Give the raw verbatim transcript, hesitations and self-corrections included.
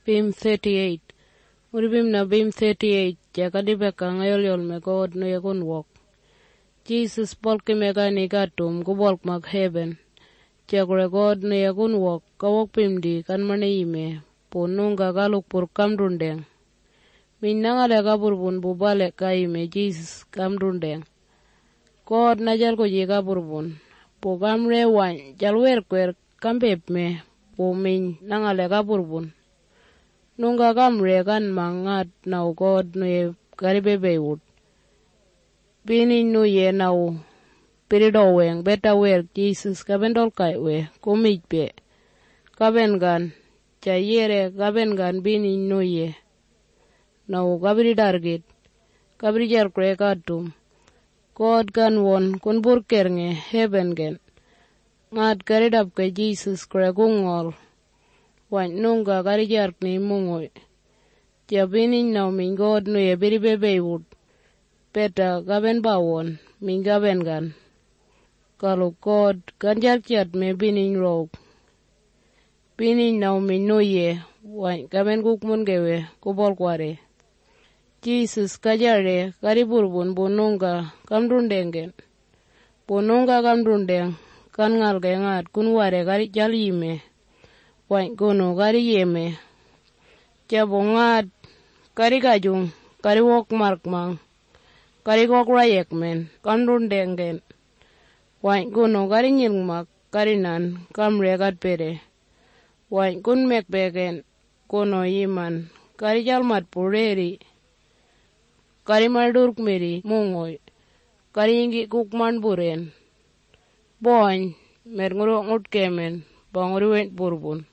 Bim thirty-eight. Uribim na bim thirty-eight. Jakadibeka ngayol yol me God no yakun walk. Jesus polki mega negatum kubolk mag heaven. Jakure God no yakun walk kawok pimdi kan mane ime. Pununga galuk pur kamrundeng. Minangale kaburbun bubale ka ime Jesus kamrundeng. God na jal ko jiga burbun. Po kamre wan jalwer kwer kambep me. Po min nangale kaburbun. Nunga kamre kan mangat na God no ye karibebe wood. Bini no ye na u. Pirido weng beta wer Jesus kabendol kai we kumit pe. Kaben gan. Chayere kaben gan bini no ye. Na u kabiri dargit. Kabiri jar kwe katum. God kan won kun burkernge heaven gen. Ngat karidap ke Jesus kre kungol. Wan nunga karijar ni mungoy. Tiabini na min God no ye biri bebe wood. Peta kaben bawon min kaben gan. Kalau God kan jar kiat me bini rog. Bini na min no ye. Wan kaben kukmun gewe kubol kware. Jesus kajare kariburbun bununga kamrundengen. Bununga kamrundeng kan ngal gengat kunware kari jalime. Wan kuno kari yeme. Jabungat kari kajung kari wok markmang. Kari kok rayek men kamrundengen. Wan kuno kari nyilmak kari nan kamre kat pere. Wan kun mekbegen kuno yiman kari jalmat pureri. Kari maldurk meri mungoy. Kari ingi kukman buren. Boy mer nguruk ngut kemen banguri went burbun.